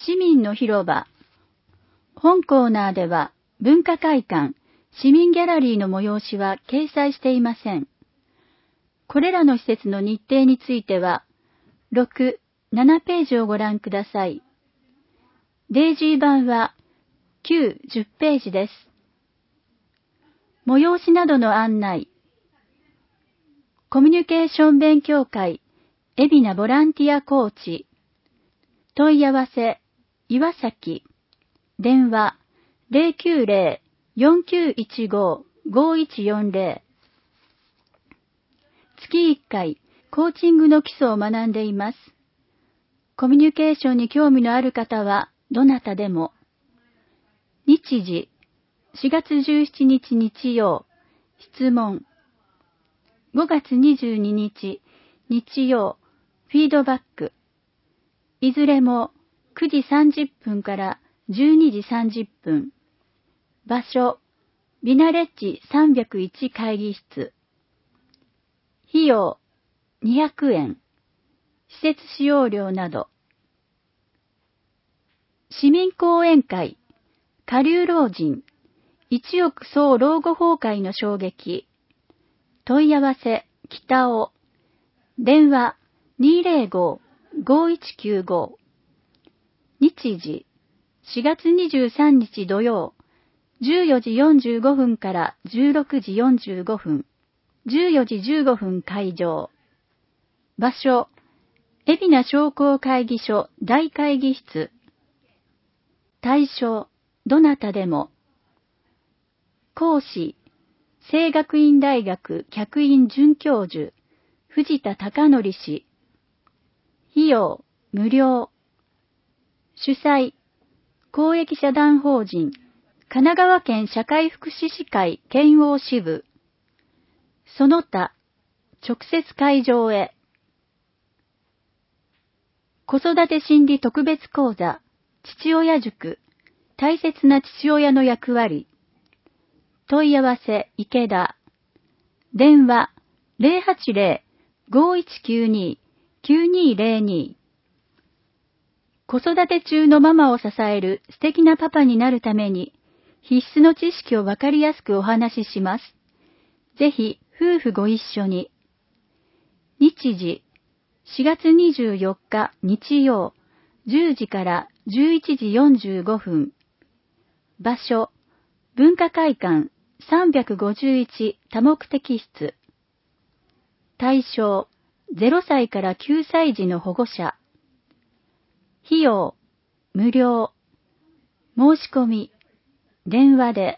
市民の広場。本コーナーでは文化会館、市民ギャラリーの催しは掲載していません。これらの施設の日程については、6、7ページをご覧ください。デイジー版は9、10ページです。催しなどの案内。コミュニケーション勉強会、海老名ボランティアコーチ。問い合わせ、岩崎。電話、090-4915-5140。月1回、コーチングの基礎を学んでいます。コミュニケーションに興味のある方は、どなたでも。日時、4月17日日曜、質問。5月22日、日曜、フィードバック。いずれも9時30分から12時30分。場所、ビナレッジ301会議室。費用、200円。施設使用料など。市民講演会、下流老人、一億総老後崩壊の衝撃。問い合わせ、北尾。電話、205-5195。日時、4月23日土曜、14時45分から16時45分。14時15分会場。場所、海老名商工会議所大会議室。対象、どなたでも。講師、聖学院大学客員准教授、藤田貴則氏。費用、無料。主催、公益社団法人、神奈川県社会福祉士会県央支部。その他、直接会場へ。子育て心理特別講座、父親塾、大切な父親の役割。問い合わせ、池田。電話、080-5192-9202。子育て中のママを支える素敵なパパになるために、必須の知識をわかりやすくお話しします。ぜひ、夫婦ご一緒に。日時、4月24日日曜、10時から11時45分。場所、文化会館351多目的室。対象、0歳から9歳児の保護者。費用、無料。申し込み、電話で。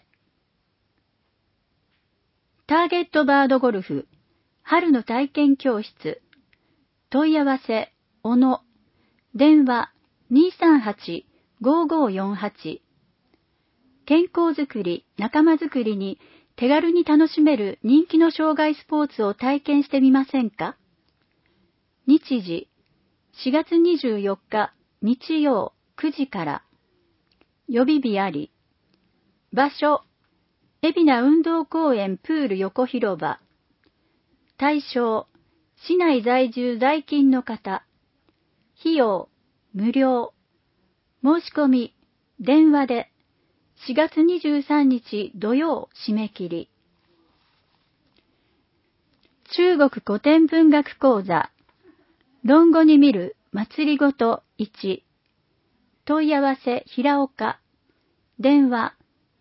ターゲットバードゴルフ、春の体験教室。問い合わせ、小野。電話、238-5548。健康づくり、仲間づくりに手軽に楽しめる人気の障害スポーツを体験してみませんか？日時、4月24日日曜9時から。予備日あり。場所、海老名運動公園プール横広場。対象、市内在住在勤の方。費用、無料。申し込み、電話で。4月23日土曜締め切り。中国古典文学講座。論語に見る祭りごと1。問い合わせ平岡。電話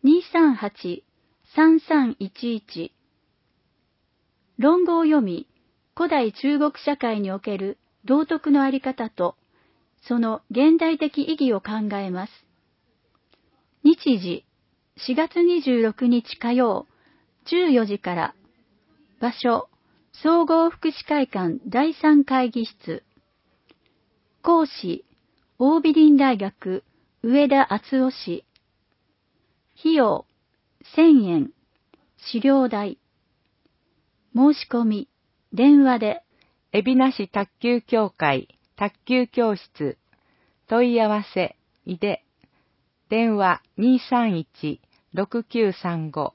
238-3311。論語を読み、古代中国社会における道徳のあり方と、その現代的意義を考えます。日時、4月26日火曜、14時から。場所、総合福祉会館第3会議室。講師、桜美林大学上田敦夫氏。費用、1000円。資料代。申し込み、電話で。 海老名市卓球協会卓球教室。問い合わせ、いで。電話231-6935。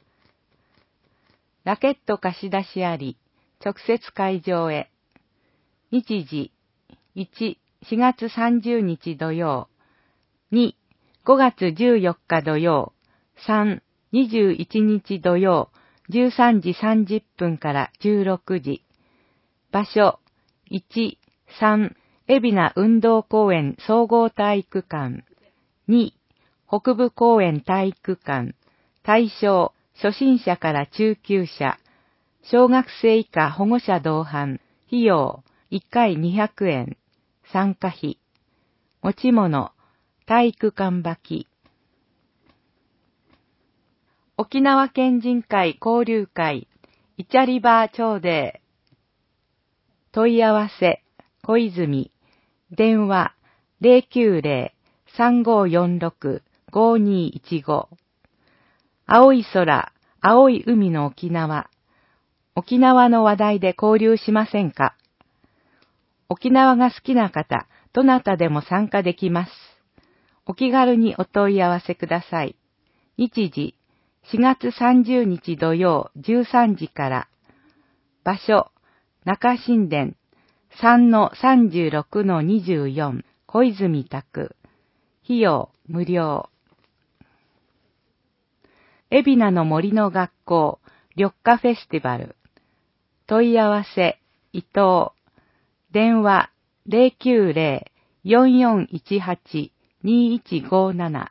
ラケット貸し出しあり、直接会場へ。日時、4月30日土曜、 2、5月14日土曜。3、21日土曜、13時30分から16時。場所、1、3、海老名運動公園総合体育館。2、北部公園体育館。対象、初心者から中級者。小学生以下保護者同伴。費用、1回200円。参加費。持ち物、体育館履き。沖縄県人会交流会、イチャリバー町で。問い合わせ、小泉。電話、090-3546-5215。青い空、青い海の沖縄。沖縄の話題で交流しませんか？沖縄が好きな方、どなたでも参加できます。お気軽にお問い合わせください。日時、4月30日土曜13時から。場所、中新田 3-36-24 小泉宅。費用、無料。海老名の森の学校、緑化フェスティバル。問い合わせ、伊藤。電話、090-4418-2157。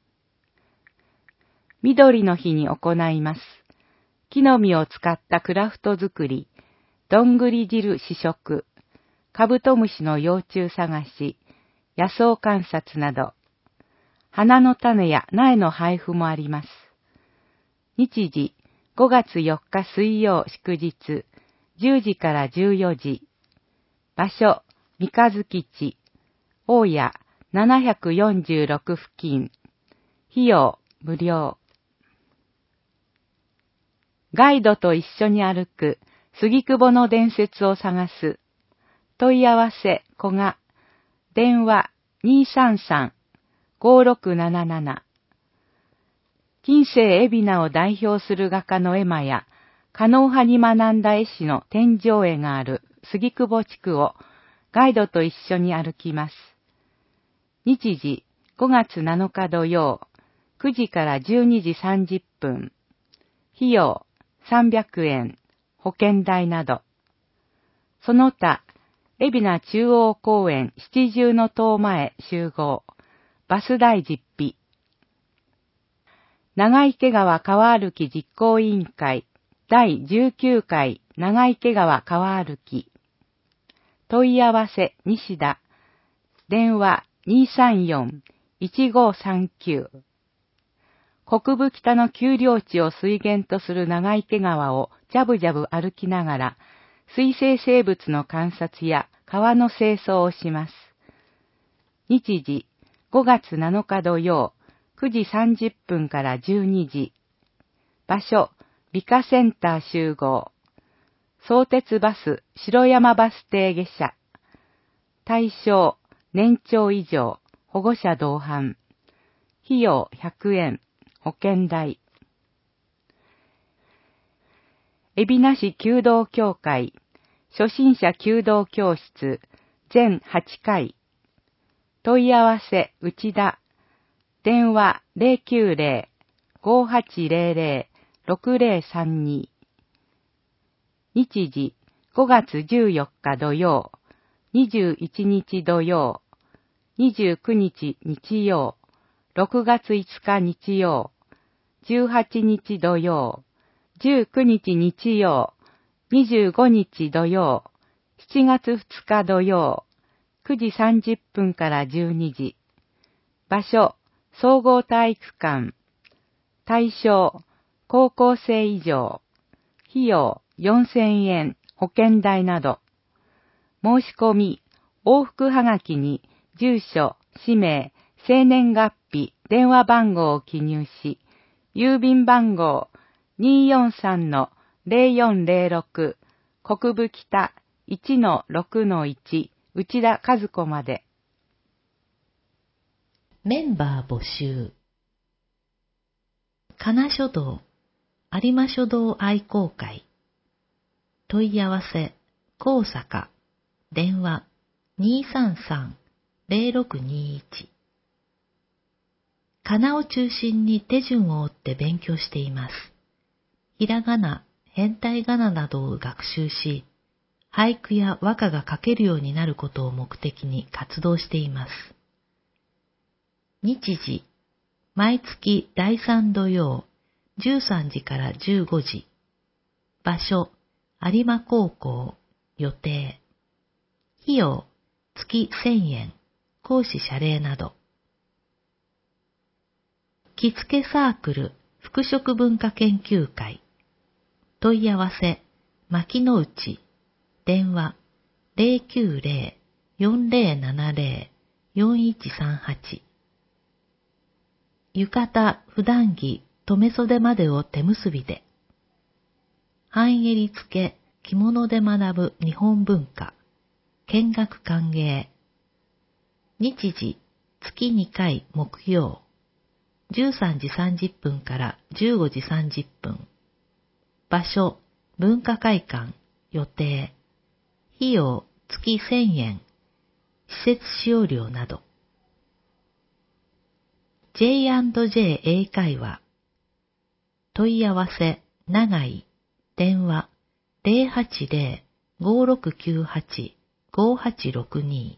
緑の日に行います。木の実を使ったクラフト作り、どんぐり汁試食、カブトムシの幼虫探し、野草観察など、花の種や苗の配布もあります。日時、5月4日水曜祝日、10時から14時。場所、三日月地、大谷746付近。費用、無料。ガイドと一緒に歩く、杉久保の伝説を探す。問い合わせ、古賀。電話、233-5677。近世海老名を代表する画家の絵馬や、狩野派に学んだ絵師の天井絵がある杉久保地区をガイドと一緒に歩きます。日時、5月7日土曜、9時から12時30分。費用、300円、保険代など。その他、海老名中央公園七重の塔前集合、バス代実費。長池川川歩き実行委員会第19回長池川川歩き。問い合わせ西田。電話234-1539。北部北の丘陵地を水源とする長池川をジャブジャブ歩きながら、水生生物の観察や川の清掃をします。日時、5月7日土曜、9時30分から12時。場所、美化センター集合。相鉄バス、城山バス停下車。対象、年長以上、保護者同伴。費用100円、保険代。海老名市弓道協会、初心者弓道教室、全8回。問い合わせ、内田。電話090-5800-6032。日時、5月14日土曜、21日土曜、29日日曜、6月5日日曜、18日土曜、19日日曜、25日土曜、7月2日土曜、9時30分から12時。場所、総合体育館。対象、高校生以上。費用、4000円、保険代など。申し込み、往復はがきに、住所、氏名、生年月日、電話番号を記入し、郵便番号 243-0406 国分北 1-6-1 内田和子まで。 メンバー募集。金書道、有馬書道愛好会。問い合わせ、高坂。電話、233-0621。 かなを中心に手順を追って勉強しています。ひらがな、変体仮名などを学習し、俳句や和歌が書けるようになることを目的に活動しています。日時、毎月第3土曜、13時から15時。場所、有馬高校、予定。費用、月1000円、講師謝礼など。着付けサークル、服飾文化研究会。問い合わせ、牧之内、電話、090-4070-4138。浴衣、普段着、留袖までを手結びで。半襟付け、着物で学ぶ日本文化。見学歓迎。日時、月2回木曜。13時30分から15時30分。場所、文化会館、予定。費用、月1000円。施設使用料など。J&J 英会話。問い合わせ、長井。電話、080-5698-5862。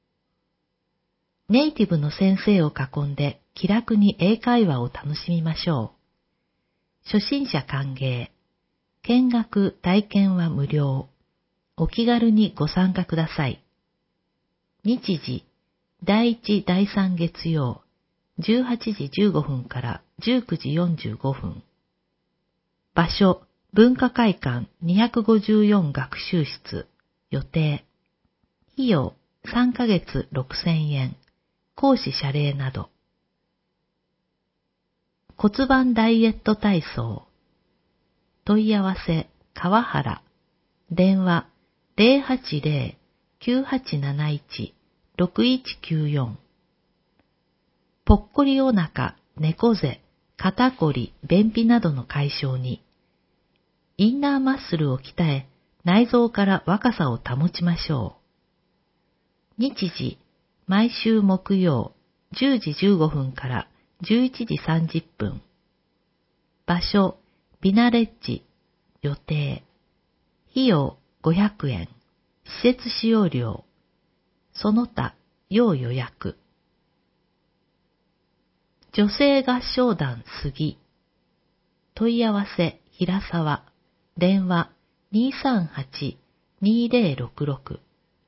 ネイティブの先生を囲んで気楽に英会話を楽しみましょう。初心者歓迎。見学・体験は無料。お気軽にご参加ください。日時、第1、第3月曜、18時15分から19時45分。場所、文化会館254学習室、予定。費用、3ヶ月6000円。講師謝礼など。骨盤ダイエット体操。問い合わせ、川原。電話、080-9871-6194。ぽっこりお腹、猫背、肩こり、便秘などの解消に。インナーマッスルを鍛え、内臓から若さを保ちましょう。日時、毎週木曜、10時15分から11時30分。場所、ビナレッジ、予定。費用、500円。施設使用料。その他、要予約。女性合唱団杉。問い合わせ、平沢。電話、238-2066。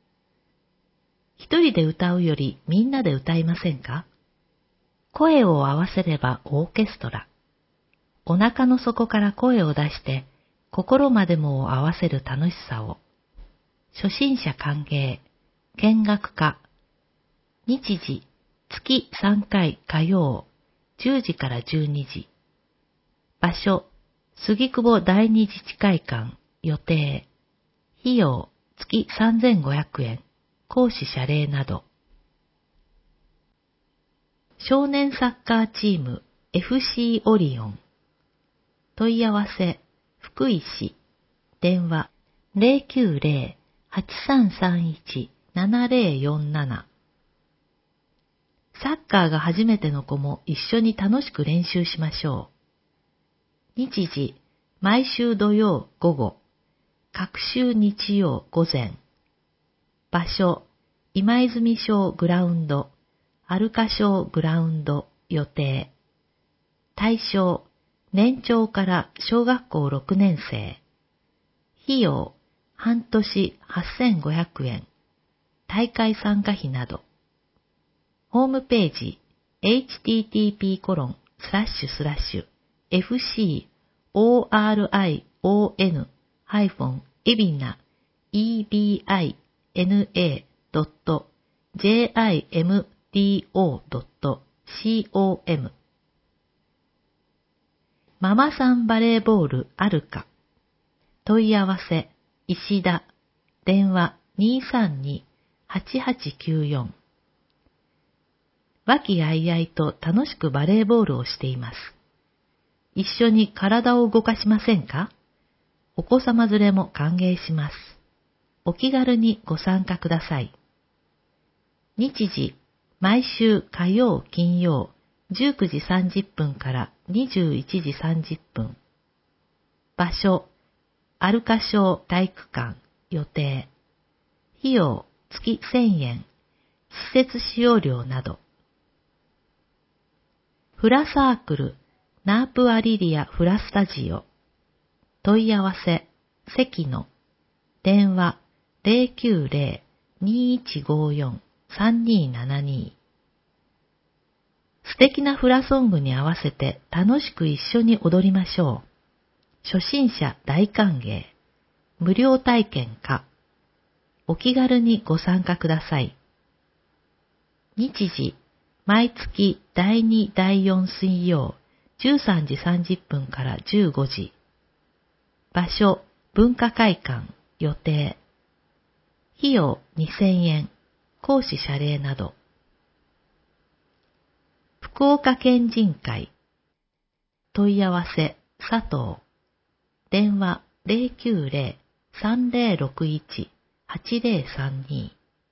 一人で歌うよりみんなで歌いませんか？声を合わせればオーケストラ。お腹の底から声を出して心までもを合わせる楽しさを。初心者歓迎。見学家。日時、月3回火曜、10時から12時。場所、杉久保第二自治会館、予定。費用、月3500円。講師謝礼など。少年サッカーチーム FC オリオン。問い合わせ、福井市。電話、090-8331-7047。サッカーが初めての子も一緒に楽しく練習しましょう。日時、毎週土曜午後、各週日曜午前。場所、今泉小グラウンド、アルカ小グラウンド、予定。対象、年長から小学校6年生。費用、半年8500円。大会参加費など。ホームページ、http://ebina-ebina.jimdo.com。ママさんバレーボールあるか。問い合わせ、石田。電話、232-8894。和気あいあいと楽しくバレーボールをしています。一緒に体を動かしませんか？お子様連れも歓迎します。お気軽にご参加ください。日時、毎週火曜金曜 19時30分から21時30分。場所、アルカ小体育館予定。費用月1000円。施設使用料など。フラサークル、ナープアリリアフラスタジオ。問い合わせ、関野。電話、090-2154-3272。素敵なフラソングに合わせて楽しく一緒に踊りましょう。初心者大歓迎。無料体験か。お気軽にご参加ください。日時、毎月第2、第4水曜、13時30分から15時。場所、文化会館、予定。費用2000円、講師謝礼など。福岡県人会。問い合わせ、佐藤。電話090-3061-8032。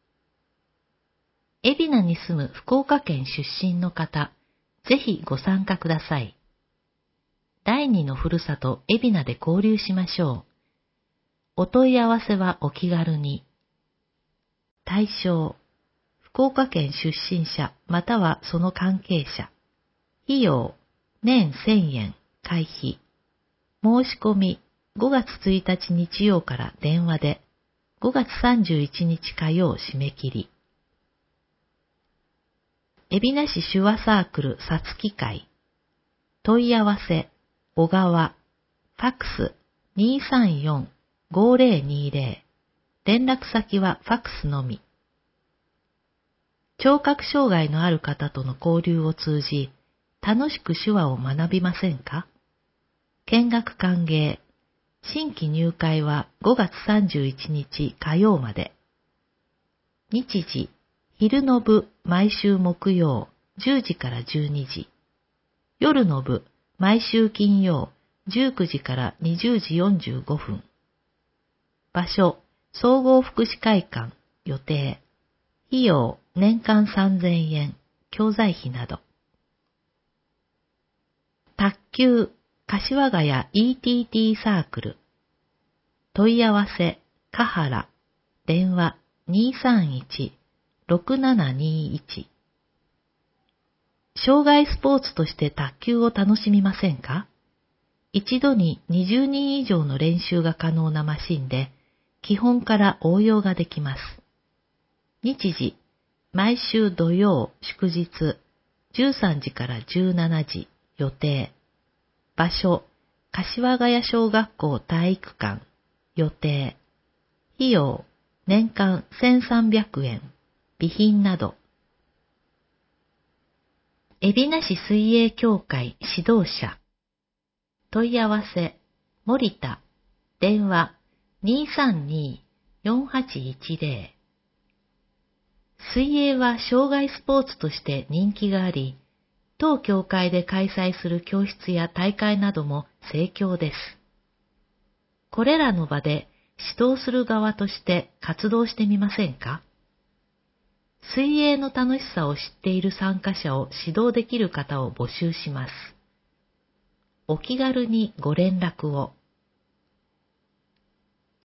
海老名に住む福岡県出身の方、ぜひご参加ください。第二のふるさと海老名で交流しましょう。お問い合わせはお気軽に。対象、福岡県出身者またはその関係者。費用、年1000円、会費。申し込み、5月1日日曜から電話で、5月31日火曜締め切り。海老名市手話サークルさつき会。問い合わせ、小川。ファックス、234-5020。連絡先はファックスのみ。聴覚障害のある方との交流を通じ、楽しく手話を学びませんか？見学歓迎。新規入会は5月31日火曜まで。日時、昼の部毎週木曜10時から12時。夜の部毎週金曜19時から20時45分。場所、総合福祉会館、予定。費用、年間3000円、教材費など。卓球、柏ヶ谷 ETT サークル。問い合わせ、香原。電話、231-6721。障害スポーツとして卓球を楽しみませんか？一度に20人以上の練習が可能なマシンで、基本から応用ができます。日時、毎週土曜、祝日、13時から17時、予定。場所、柏ヶ谷小学校体育館、予定。費用、年間1300円、備品など。海老名市水泳協会指導者。問い合わせ、森田。電話、232-4810。水泳は障害スポーツとして人気があり、当協会で開催する教室や大会なども盛況です。これらの場で指導する側として活動してみませんか？水泳の楽しさを知っている参加者を指導できる方を募集します。お気軽にご連絡を。